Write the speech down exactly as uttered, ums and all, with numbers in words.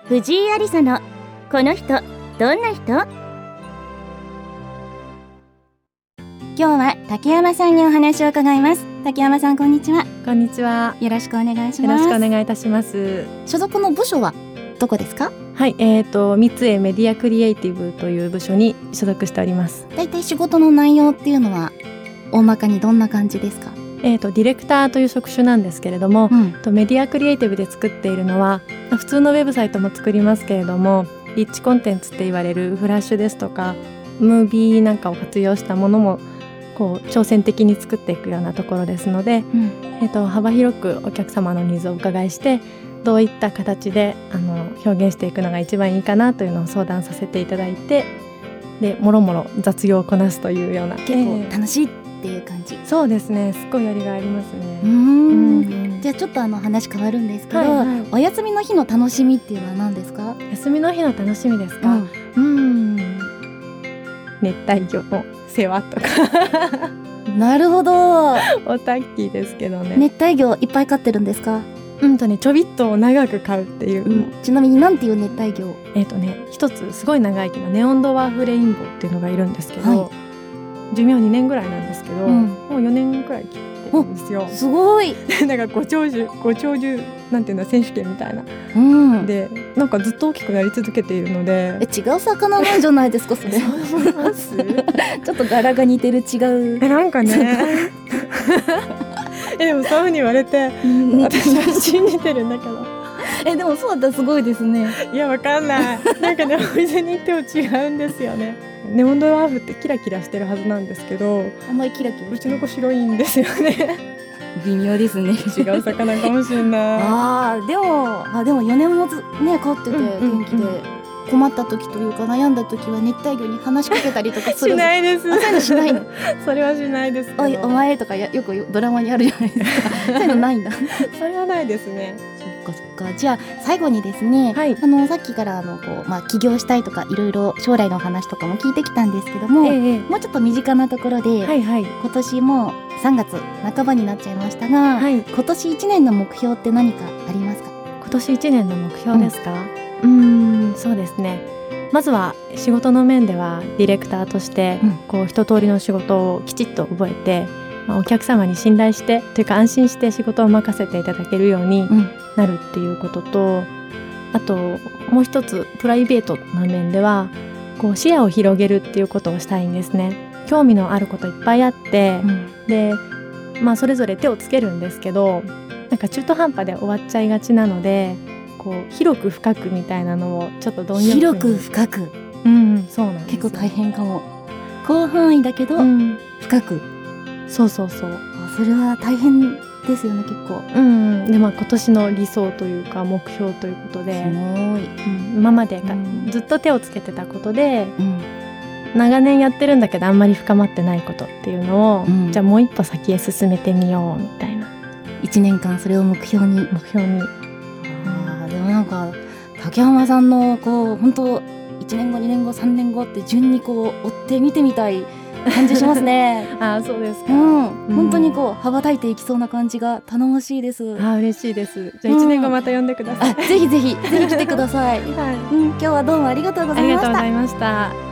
藤井有沙のこの人どんな人。今日は竹山さんにお話を伺います。竹山さん、こんにちは。 こんにちは。 よろしくお願いしよます。 ろしくお願いいたします。 所属の部署はどこですか？ はい、えーと三井メディアクリエイティブという部署に所属しております。 だいたい仕事の内容っていうのは大まかにどんな感じですか？ えーとディレクターという職種なんですけれども、 うん、 とメディアクリエイティブで作っているのは普通のウェブサイトも作りますけれども、リッチコンテンツって言われるフラッシュですとかムービーなんかを活用したものもこう挑戦的に作っていくようなところですので、 うんえーと幅広くお客様のニーズをお伺いして、どういった形であの表現していくのが一番いいかなというのを相談させていただいて、でもろもろ雑用をこなすというような、 結構楽しいっていう感じ、 えーそうですね、すっごいやりがいありますね。 うーんうんじゃあちょっとあの話変わるんですけど、 はいはい、 お休みの日の楽しみっていうのは何ですか？ 休みの日の楽しみですか？ うんうーん熱帯魚の世話とかなるほど。 おたっきーですけどね。 熱帯魚いっぱい飼ってるんですか？ うんとねちょびっと長く飼うっていう、 うん、ちなみになんていう熱帯魚？ えっ、とね一つすごい長生きなネオンドワーフレインボーっていうのがいるんですけど、 はい寿命にねんぐらいなんですけど、 うんもうよねんぐらい切ってるんですよ。 すごい、 なんかご長寿ご長寿なんていうの選手権みたいな、 うん、 でなんかずっと大きくなり続けているので。 え違う魚なんじゃないですかそれそう思いますちょっと柄が似てる違うえなんかねえでもそういうふうに言われてうん私は信じてるんだけどえでもそうだったらすごいですね。 いやわかんないなんかねお店に行っても違うんですよね。ネオンドワーフってキラキラしてるはずなんですけど、 あんまりキラキラうちの子白いんですよね微妙ですね違う魚かもしれないあーでもあでもよねんもずね飼っててうんうんうん元気で、困った時というか悩んだ時は熱帯魚に話しかけたりとかするしないですあそういうのしないのそれはしないですけど。 おいお前とかやよくドラマにあるじゃないですかそういうのないんだそれはないですね。 そっかそっか。じゃあ最後にですね、 はいあのさっきからあのこう、まあ、起業したいとかいろいろ将来の話とかも聞いてきたんですけども、 ええもうちょっと身近なところで、 はいはい今年もさんがつなかばになっちゃいましたが、 はい今年いちねんの目標って何かありますか？ 今年いちねんの目標ですか？うーんそうですね、まずは仕事の面ではディレクターとして、 うんこう一通りの仕事をきちっと覚えて、まあ、お客様に信頼してというか安心して仕事を任せていただけるようにうんなるっていうことと、あともう一つプライベートな面ではこう視野を広げるっていうことをしたいんですね。興味のあることいっぱいあって、 うんで、まあ、それぞれ手をつけるんですけど、なんか中途半端で終わっちゃいがちなので、こう広く深くみたいなのをちょっと貪欲に広く深くうんそうなんですよ。 結構大変かも。広範囲だけど、 うん深くそうそうそう、 あそれは大変ですよね結構。 うんうん、でまあ今年の理想というか目標ということで、 すごい、 うん、今までか、 うんずっと手をつけてたことでうん長年やってるんだけどあんまり深まってないことっていうのを、 うんじゃあもう一歩先へ進めてみようみたいないちねんかんそれを目標に。 目標に。 あーでもなんか竹浜さんのこう本当いちねんごにねんごさんねんごって順にこう追って見てみたい感じしますねあそうですか、 うん、 うん本当にこう羽ばたいていきそうな感じが頼もしいですあ嬉しいです。じゃあいちねんごまた呼んでください、 あぜひぜひぜひ来てください、 はい、 うん、今日はどうもありがとうごありがとうございましたざいました。